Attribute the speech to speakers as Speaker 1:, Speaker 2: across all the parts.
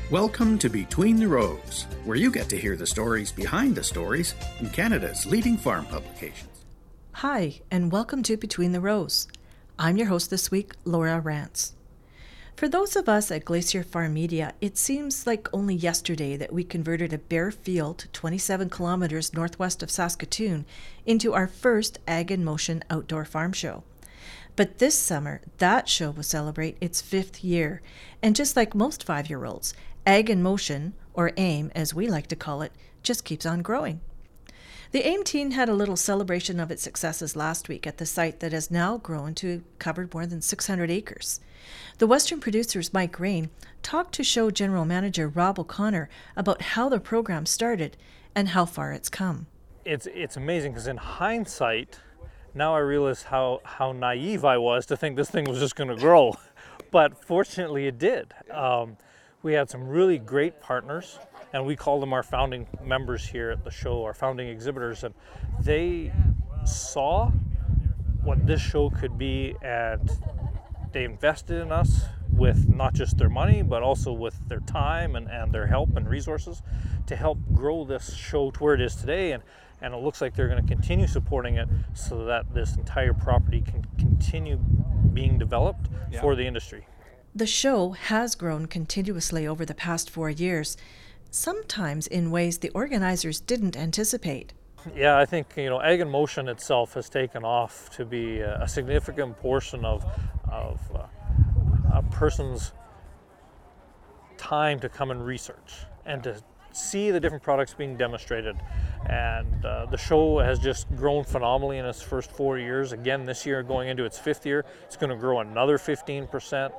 Speaker 1: Welcome to Between the Rows, where you get to hear the stories behind the stories in Canada's leading farm publications.
Speaker 2: Hi, and welcome to Between the Rows. I'm your host this week, Laura Rance. For those of us at Glacier Farm Media, it seems like only yesterday that we converted a bare field 27 kilometers northwest of Saskatoon into our first Ag in Motion outdoor farm show. But this summer, that show will celebrate its 5th year, and just like most 5-year-olds, Ag in Motion, or AIM as we like to call it, just keeps on growing. The AIM team had a little celebration of its successes last week at the site that has now grown to cover more than 600 acres. The Western Producers' Mike Rain talked to show general manager Rob O'Connor about how the program started and how far it's come.
Speaker 3: It's amazing because in hindsight, now I realize how naive I was to think this thing was just going to grow. But fortunately it did. We had some really great partners, and we call them our founding members here at the show, our founding exhibitors, and they saw what this show could be, and they invested in us with not just their money, but also with their time and their help and resources to help grow this show to where it is today. And it looks like they're going to continue supporting it so that this entire property can continue being developed for the industry.
Speaker 2: The show has grown continuously over the past 4 years, sometimes in ways the organizers didn't anticipate.
Speaker 3: Yeah, I think, Ag in Motion itself has taken off to be a significant portion of a person's time to come and research and to see the different products being demonstrated. And the show has just grown phenomenally in its first 4 years. Again, this year, going into its 5th year, it's going to grow another 15%.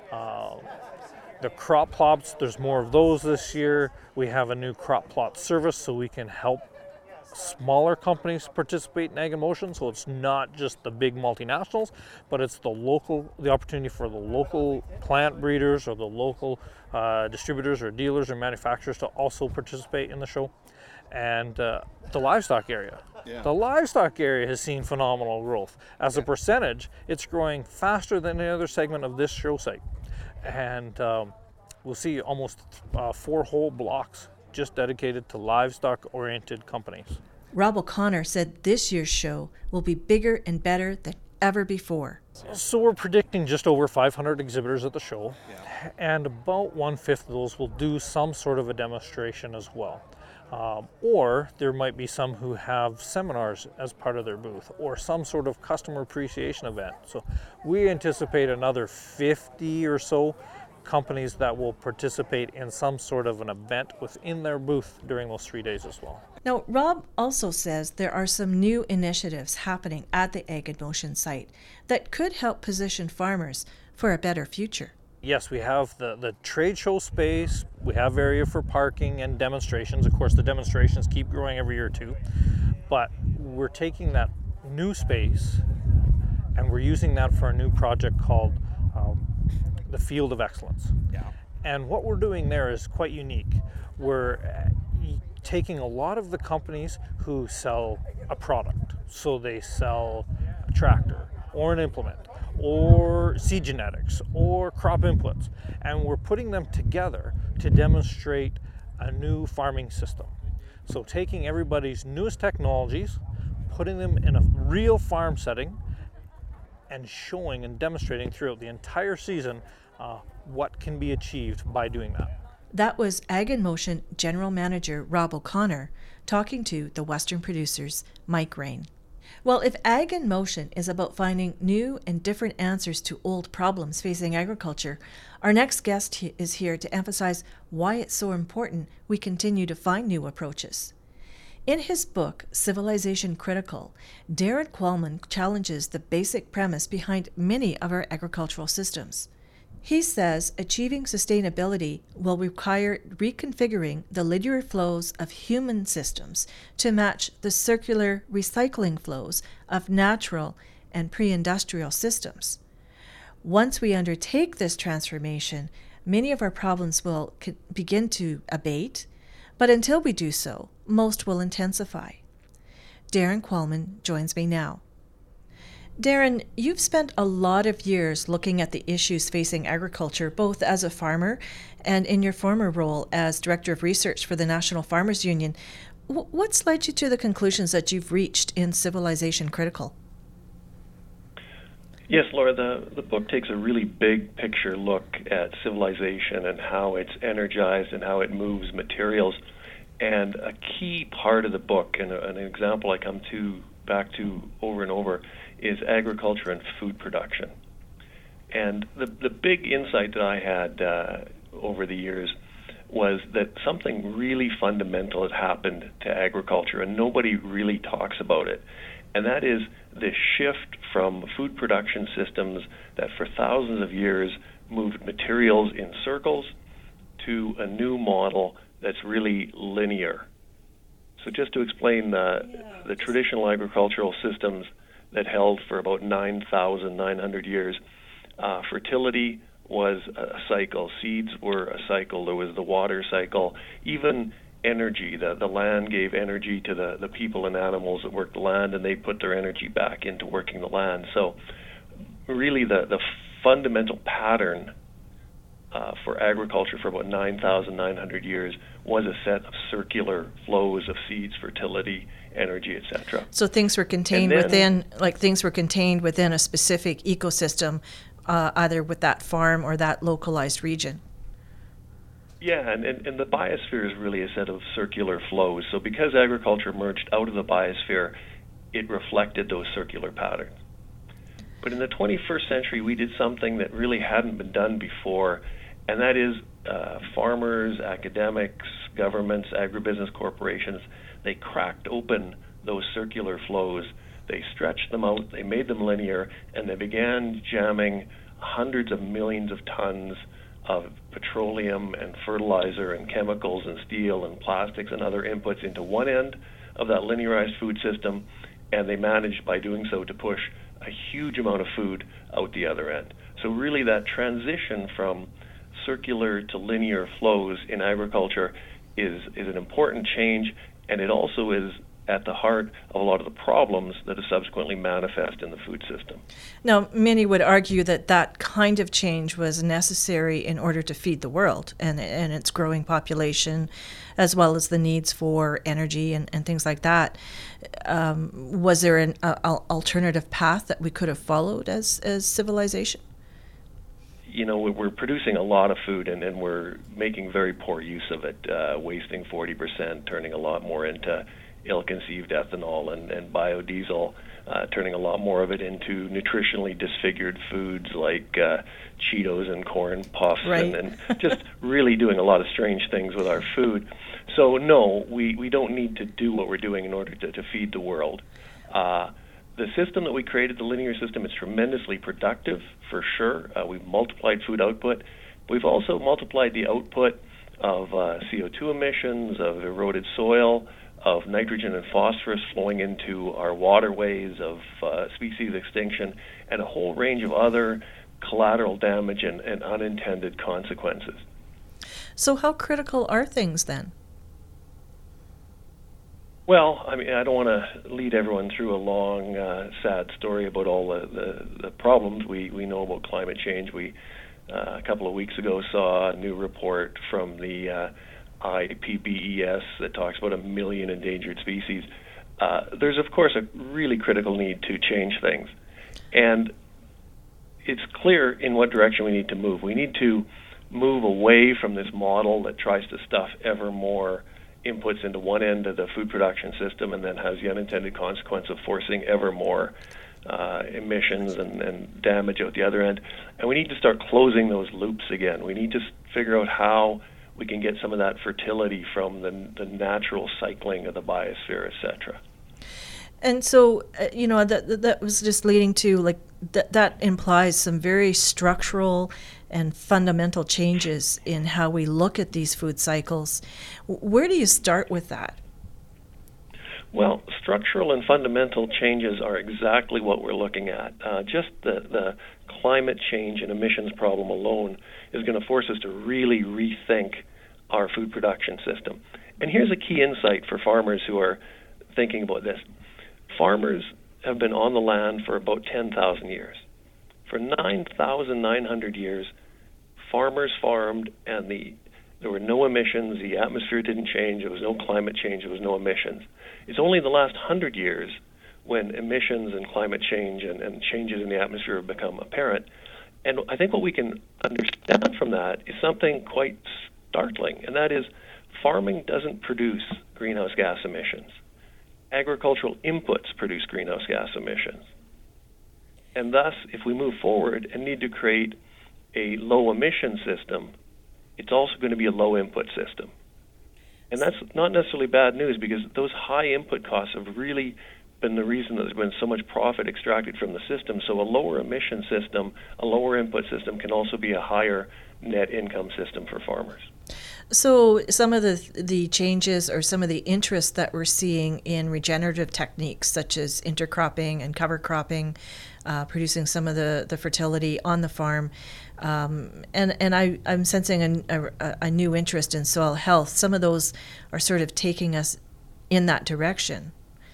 Speaker 3: The crop plots, there's more of those this year. We have a new crop plot service so we can help smaller companies participate in Ag in Motion. So it's not just the big multinationals, but it's the opportunity for the local plant breeders or the local distributors or dealers or manufacturers to also participate in the show. And the livestock area. Yeah. The livestock area has seen phenomenal growth. As a percentage, it's growing faster than any other segment of this show site. And we'll see almost 4 whole blocks just dedicated to livestock-oriented companies.
Speaker 2: Rob O'Connor said this year's show will be bigger and better than ever before.
Speaker 3: So we're predicting just over 500 exhibitors at the show, and about 1/5 of those will do some sort of a demonstration as well. Or there might be some who have seminars as part of their booth or some sort of customer appreciation event. So we anticipate another 50 or so companies that will participate in some sort of an event within their booth during those 3 days as well.
Speaker 2: Now, Rob also says there are some new initiatives happening at the Ag in Motion site that could help position farmers for a better future.
Speaker 3: Yes, we have the trade show space, we have area for parking and demonstrations. Of course, the demonstrations keep growing every year too, but we're taking that new space and we're using that for a new project called the Field of Excellence. Yeah. And what we're doing there is quite unique. We're taking a lot of the companies who sell a product. So they sell a tractor or an implement or seed genetics or crop inputs, and we're putting them together to demonstrate a new farming system. So taking everybody's newest technologies, putting them in a real farm setting, and showing and demonstrating throughout the entire season what can be achieved by doing that.
Speaker 2: That was Ag in Motion General Manager Rob O'Connor talking to the Western Producers' Mike Rain. Well, if Ag in Motion is about finding new and different answers to old problems facing agriculture, our next guest is here to emphasize why it's so important we continue to find new approaches. In his book, Civilization Critical, Darren Qualman challenges the basic premise behind many of our agricultural systems. He says achieving sustainability will require reconfiguring the linear flows of human systems to match the circular recycling flows of natural and pre-industrial systems. Once we undertake this transformation, many of our problems will begin to abate, but until we do so, most will intensify. Darren Qualman joins me now. Darren, you've spent a lot of years looking at the issues facing agriculture, both as a farmer and in your former role as Director of Research for the National Farmers Union. What's led you to the conclusions that you've reached in Civilization Critical?
Speaker 4: Yes, Laura, the book takes a really big picture look at civilization and how it's energized and how it moves materials. And a key part of the book, and an example I come back to over and over, is agriculture and food production. And the big insight that I had over the years was that something really fundamental has happened to agriculture, and nobody really talks about it. And that is the shift from food production systems that for thousands of years moved materials in circles to a new model that's really linear. So just to explain the traditional agricultural systems that held for about 9,900 years, fertility was a cycle, seeds were a cycle, there was the water cycle, even energy, the land gave energy to the people and animals that worked the land, and they put their energy back into working the land. So really the fundamental pattern for agriculture for about 9,900 years was a set of circular flows of seeds, fertility, energy, etc.
Speaker 2: So things were contained within a specific ecosystem, either with that farm or that localized region.
Speaker 4: Yeah, and the biosphere is really a set of circular flows. So because agriculture emerged out of the biosphere, it reflected those circular patterns. But in the 21st century, we did something that really hadn't been done before, and that is farmers, academics, governments, agribusiness corporations, they cracked open those circular flows. They stretched them out, they made them linear, and they began jamming hundreds of millions of tons of petroleum and fertilizer and chemicals and steel and plastics and other inputs into one end of that linearized food system, and they managed by doing so to push a huge amount of food out the other end. So really that transition from circular to linear flows in agriculture is an important change, and it also is at the heart of a lot of the problems that have subsequently manifest in the food system.
Speaker 2: Now, many would argue that that kind of change was necessary in order to feed the world and its growing population, as well as the needs for energy and things like that. Was there an alternative path that we could have followed as civilization?
Speaker 4: You know, we're producing a lot of food, and we're making very poor use of it, wasting 40%, turning a lot more into ill-conceived ethanol and biodiesel, turning a lot more of it into nutritionally disfigured foods like Cheetos and corn puffs,
Speaker 2: right.
Speaker 4: and just really doing a lot of strange things with our food. So no, we don't need to do what we're doing in order to feed the world. The system that we created, the linear system, is tremendously productive, for sure. We've multiplied food output. We've also multiplied the output of CO2 emissions, of eroded soil, of nitrogen and phosphorus flowing into our waterways, of species extinction, and a whole range of other collateral damage and unintended consequences.
Speaker 2: So how critical are things then?
Speaker 4: Well, I mean, I don't want to lead everyone through a long, sad story about all the problems we know about climate change. We, a couple of weeks ago, saw a new report from the IPBES that talks about 1 million endangered species. There's, of course, a really critical need to change things. And it's clear in what direction we need to move. We need to move away from this model that tries to stuff ever more inputs into one end of the food production system and then has the unintended consequence of forcing ever more emissions and damage out the other end. And we need to start closing those loops again. We need to figure out how we can get some of that fertility from the natural cycling of the biosphere, etc.
Speaker 2: And so, that was just leading to, that implies some very structural and fundamental changes in how we look at these food cycles. Where do you start with that?
Speaker 4: Well, structural and fundamental changes are exactly what we're looking at. Just the climate change and emissions problem alone is going to force us to really rethink our food production system. And here's a key insight for farmers who are thinking about this. Farmers have been on the land for about 10,000 years. For 9,900 years, farmers farmed, and there were no emissions, the atmosphere didn't change, there was no climate change, there was no emissions. It's only the last 100 years when emissions and climate change and changes in the atmosphere have become apparent. And I think what we can understand from that is something quite startling, and that is farming doesn't produce greenhouse gas emissions. Agricultural inputs produce greenhouse gas emissions. And thus, if we move forward and need to create a low emission system, it's also going to be a low input system. And that's not necessarily bad news, because those high input costs have really been the reason that there's been so much profit extracted from the system. So a lower emission system, a lower input system, can also be a higher net income system for farmers.
Speaker 2: So some of the changes or some of the interest that we're seeing in regenerative techniques such as intercropping and cover cropping, producing some of the fertility on the farm, and I'm sensing a new interest in soil health. Some of those are sort of taking us in that direction.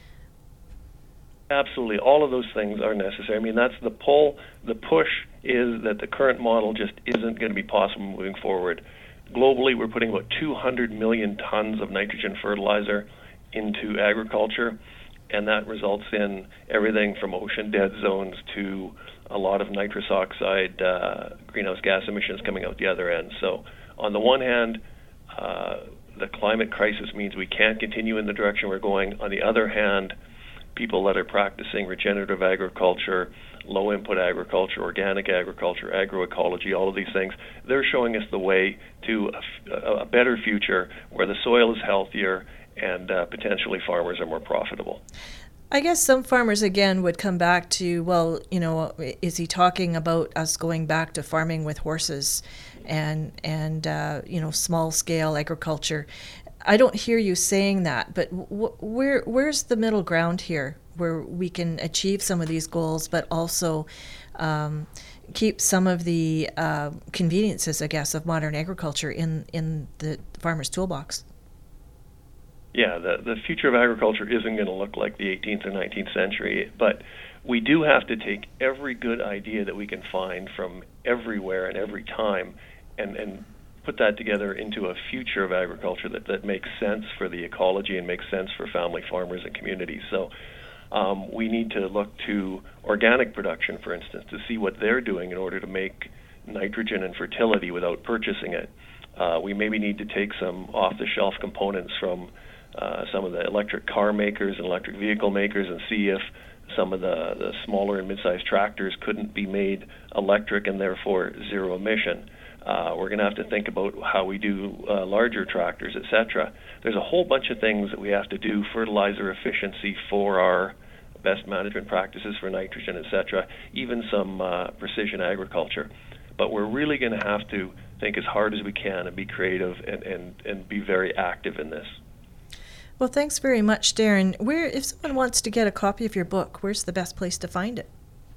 Speaker 4: Absolutely. All of those things are necessary. I mean, that's the pull. The push is that the current model just isn't going to be possible moving forward. Globally, we're putting about 200 million tons of nitrogen fertilizer into agriculture, and that results in everything from ocean dead zones to a lot of nitrous oxide greenhouse gas emissions coming out the other end. So on the one hand, the climate crisis means we can't continue in the direction we're going. On the other hand, people that are practicing regenerative agriculture, low input agriculture, organic agriculture, agroecology, all of these things, they're showing us the way to a better future where the soil is healthier and potentially farmers are more profitable.
Speaker 2: I guess some farmers, again, would come back to, well, is he talking about us going back to farming with horses and small scale agriculture? I don't hear you saying that, but where's the middle ground here where we can achieve some of these goals, but also keep some of the conveniences, I guess, of modern agriculture in the farmer's toolbox?
Speaker 4: Yeah, the future of agriculture isn't going to look like the 18th or 19th century, but we do have to take every good idea that we can find from everywhere and every time and put that together into a future of agriculture that makes sense for the ecology and makes sense for family farmers and communities. So we need to look to organic production, for instance, to see what they're doing in order to make nitrogen and fertility without purchasing it. We maybe need to take some off-the-shelf components from some of the electric car makers and electric vehicle makers and see if some of the smaller and mid-sized tractors couldn't be made electric and therefore zero emission. We're going to have to think about how we do larger tractors, etc. There's a whole bunch of things that we have to do, fertilizer efficiency for our best management practices for nitrogen, etc., even some precision agriculture. But we're really going to have to think as hard as we can and be creative and be very active in this.
Speaker 2: Well, thanks very much, Darren. If someone wants to get a copy of your book, where's the best place to find it?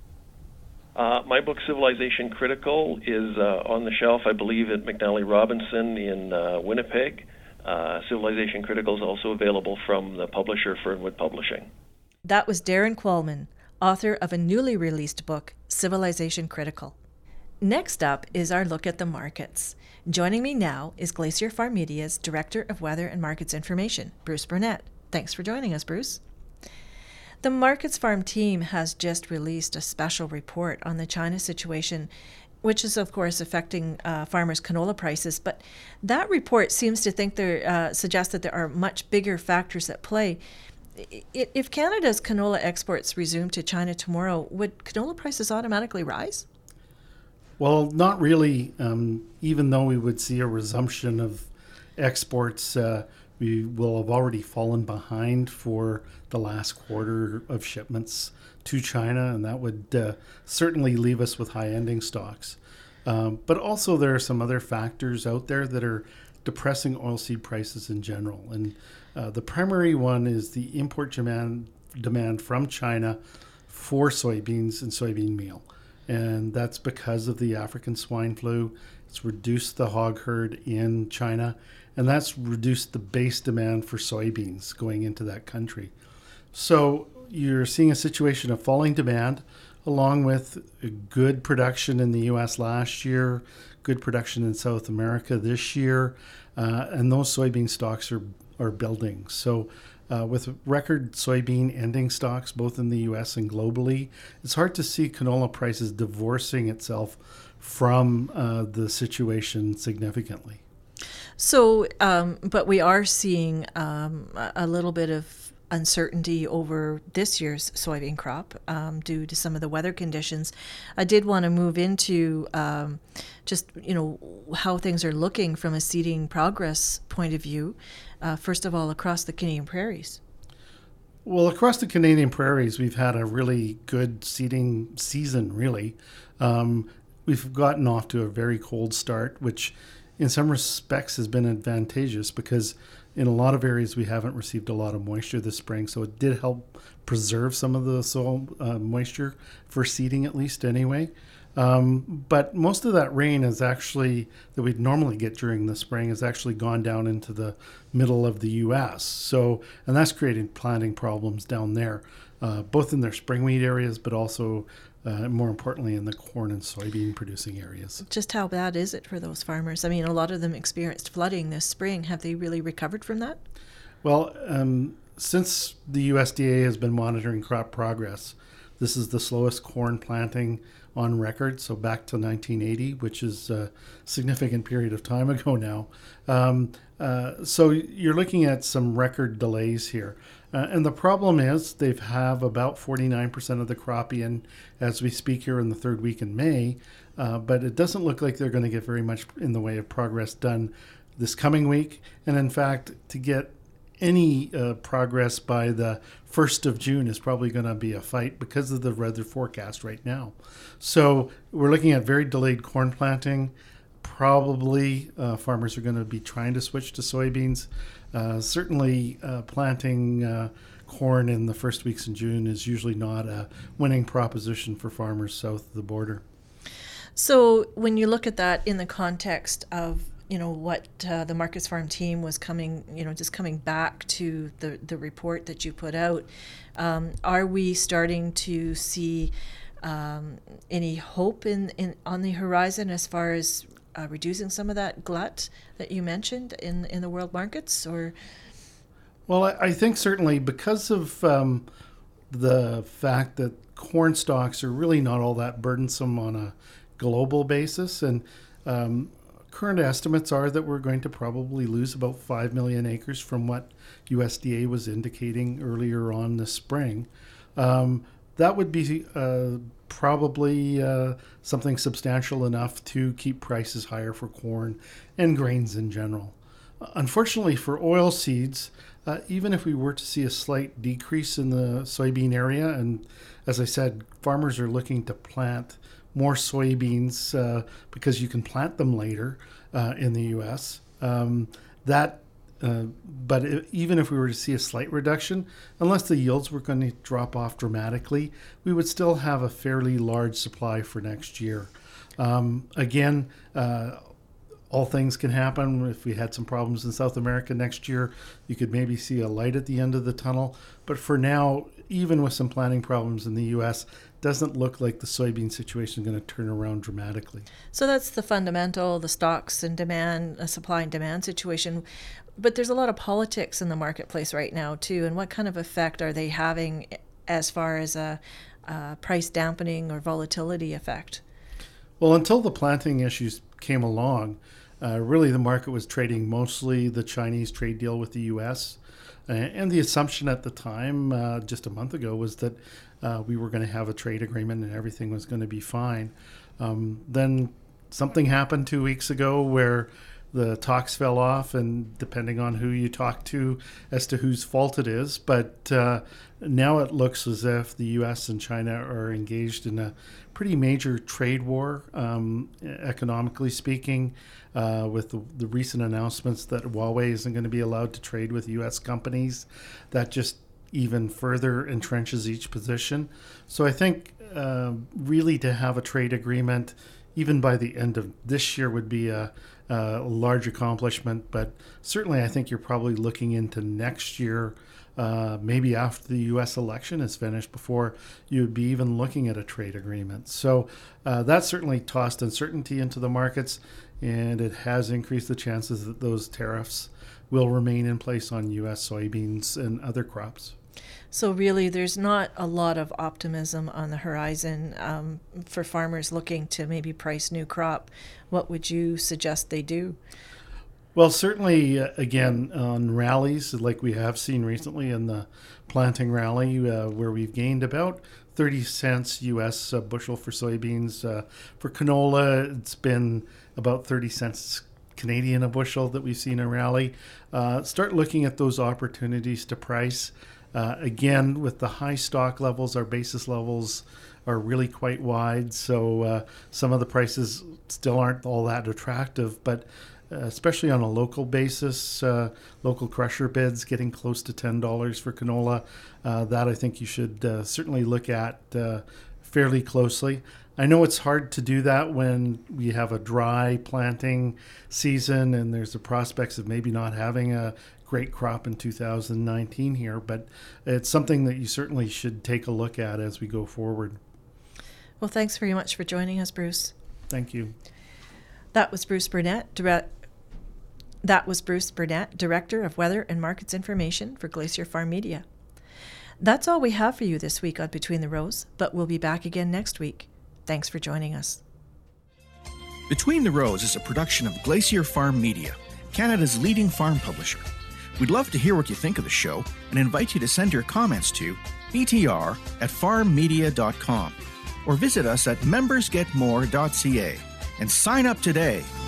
Speaker 4: My book, Civilization Critical, is on the shelf, I believe, at McNally Robinson in Winnipeg. Civilization Critical is also available from the publisher Fernwood Publishing.
Speaker 2: That was Darren Qualman, author of a newly released book, Civilization Critical. Next up is our look at the markets. Joining me now is Glacier Farm Media's Director of Weather and Markets Information, Bruce Burnett. Thanks for joining us, Bruce. The Markets Farm team has just released a special report on the China situation, which is, of course, affecting farmers' canola prices. But that report seems to suggest that there are much bigger factors at play. If Canada's canola exports resume to China tomorrow, would canola prices automatically rise?
Speaker 5: Well, not really. Even though we would see a resumption of exports, we will have already fallen behind for the last quarter of shipments to China, and that would certainly leave us with high ending stocks. But also there are some other factors out there that are depressing oilseed prices in general. And the primary one is the import demand from China for soybeans and soybean meal. And that's because of the African swine flu. It's reduced the hog herd in China, and that's reduced the base demand for soybeans going into that country. So, you're seeing a situation of falling demand, along with good production in the U.S. last year, good production in South America this year, and those soybean stocks are building. So with record soybean ending stocks, both in the U.S. and globally, it's hard to see canola prices divorcing itself from the situation significantly.
Speaker 2: So, but we are seeing a little bit of uncertainty over this year's soybean crop due to some of the weather conditions. I did want to move into just, how things are looking from a seeding progress point of view. First of all, across the Canadian prairies.
Speaker 5: Well, across the Canadian prairies, we've had a really good seeding season, really. We've gotten off to a very cold start, which in some respects has been advantageous because in a lot of areas we haven't received a lot of moisture this spring, so it did help preserve some of the soil moisture for seeding, at least anyway. But most of that rain is actually that we'd normally get during the spring has actually gone down into the middle of the U.S. So, and that's creating planting problems down there, both in their spring wheat areas, but also more importantly in the corn and soybean producing areas.
Speaker 2: Just how bad is it for those farmers? I mean, a lot of them experienced flooding this spring. Have they really recovered from that?
Speaker 5: Well, since the USDA has been monitoring crop progress, this is the slowest corn planting on record, so back to 1980, which is a significant period of time ago now. So you're looking at some record delays here. And the problem is they have about 49% of the crop in as we speak here in the third week in May, but it doesn't look like they're going to get very much in the way of progress done this coming week. And in fact, to get any progress by the 1st of June is probably going to be a fight because of the weather forecast right now. So we're looking at very delayed corn planting. Probably farmers are going to be trying to switch to soybeans. Certainly planting corn in the first weeks in June is usually not a winning proposition for farmers south of the border.
Speaker 2: So when you look at that in the context of what the Marcus Farm team was coming back to the report that you put out, are we starting to see any hope on the horizon as far as reducing some of that glut that you mentioned in the world markets? Or
Speaker 5: well, I think certainly because of the fact that corn stocks are really not all that burdensome on a global basis, and current estimates are that we're going to probably lose about 5 million acres from what USDA was indicating earlier on this spring. That would be probably something substantial enough to keep prices higher for corn and grains in general. Unfortunately for oil seeds, even if we were to see a slight decrease in the soybean area, and as I said, farmers are looking to plant more soybeans because you can plant them later in the U.S. But even if we were to see a slight reduction, unless the yields were going to drop off dramatically, we would still have a fairly large supply for next year. Again, all things can happen. If we had some problems in South America next year, you could maybe see a light at the end of the tunnel. But for now, even with some planting problems in the U.S., doesn't look like the soybean situation is going to turn around dramatically.
Speaker 2: So that's the fundamental, the stocks and demand, supply and demand situation. But there's a lot of politics in the marketplace right now too. And what kind of effect are they having as far as a price dampening or volatility effect?
Speaker 5: Well, until the planting issues came along, really the market was trading mostly the Chinese trade deal with the U.S. And the assumption at the time, just a month ago, was that we were going to have a trade agreement and everything was going to be fine. Then something happened 2 weeks ago where the talks fell off, and depending on who you talk to as to whose fault it is. But now it looks as if the U.S. and China are engaged in a pretty major trade war, economically speaking, with the recent announcements that Huawei isn't going to be allowed to trade with U.S. companies. That just even further entrenches each position. So I think really to have a trade agreement even by the end of this year would be a a large accomplishment. But certainly I think you're probably looking into next year, maybe after the U.S. election is finished, before you would be even looking at a trade agreement. So that certainly tossed uncertainty into the markets, and it has increased the chances that those tariffs will remain in place on U.S. soybeans and other crops.
Speaker 2: So really, there's not a lot of optimism on the horizon for farmers looking to maybe price new crop. What would you suggest they do?
Speaker 5: Well, certainly, again, on rallies like we have seen recently in the planting rally, where we've gained about 30 cents U.S. a bushel for soybeans. For canola, it's been about 30 cents Canadian a bushel that we've seen in rally. Start looking at those opportunities to price. Again, with the high stock levels, our basis levels are really quite wide, so some of the prices still aren't all that attractive, but especially on a local basis, local crusher bids getting close to $10 for canola, that I think you should certainly look at fairly closely. I know it's hard to do that when we have a dry planting season and there's the prospects of maybe not having a great crop in 2019 here, but it's something that you certainly should take a look at as we go forward.
Speaker 2: Well, thanks very much for joining us, Bruce.
Speaker 5: Thank you.
Speaker 2: That was Bruce Burnett, Director of Weather and Markets Information for Glacier Farm Media. That's all we have for you this week on Between the Rows, but we'll be back again next week. Thanks for joining us.
Speaker 1: Between the Rows is a production of Glacier Farm Media, Canada's leading farm publisher. We'd love to hear what you think of the show and invite you to send your comments to btr@farmmedia.com or visit us at membersgetmore.ca and sign up today.